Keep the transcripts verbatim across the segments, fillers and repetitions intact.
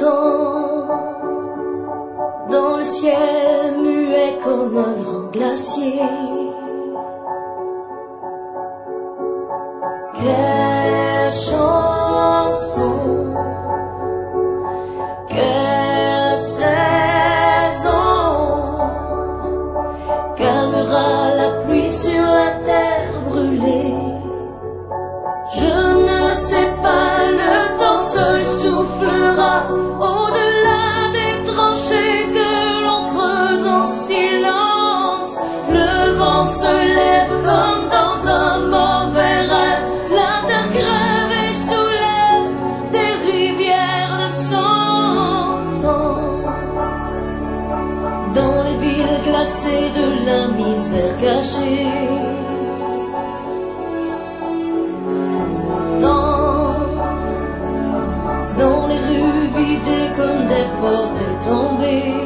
Dans, dans le ciel muet comme un grand glacier, quelle chanson, quelle saison calmera la pluie sur la terre brûlée. Je ne sais pas, le temps seul soufflera au-delà des tranchées que l'on creuse en silence. Le vent se lève comme dans un mauvais rêve, la terre crève et soulève des rivières de sang. Dans les villes glacées de la misère cachée, dans les rues vidées comme des forêts tombées,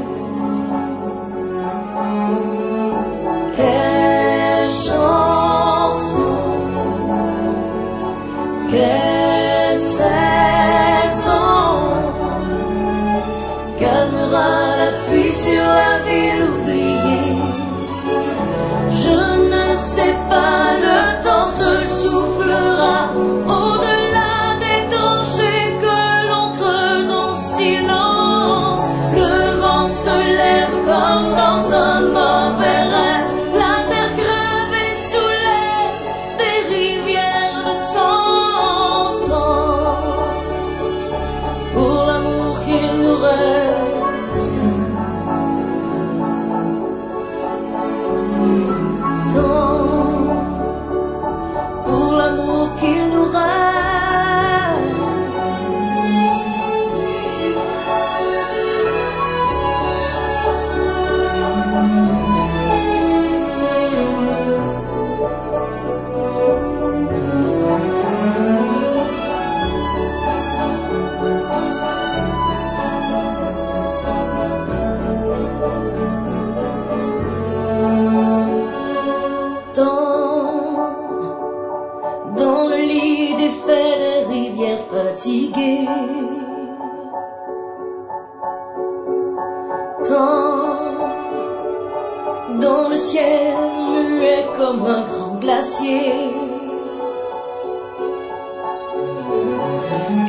quelle chanson, quelle saison calmera la pluie sur la ville oubliée. Je ne sais pas, le temps seul soufflera au-delà des tranchées que l'on creuse en silence. Le vent se lève comme dans un mauvais rêve, la terre crève et soulève des rivières de sang. Pour l'amour qu'il nous reste, pour l'amour qu'il nous reste. Dans le lit défait des rivières fatiguées, tant dans le ciel muet comme un grand glacier,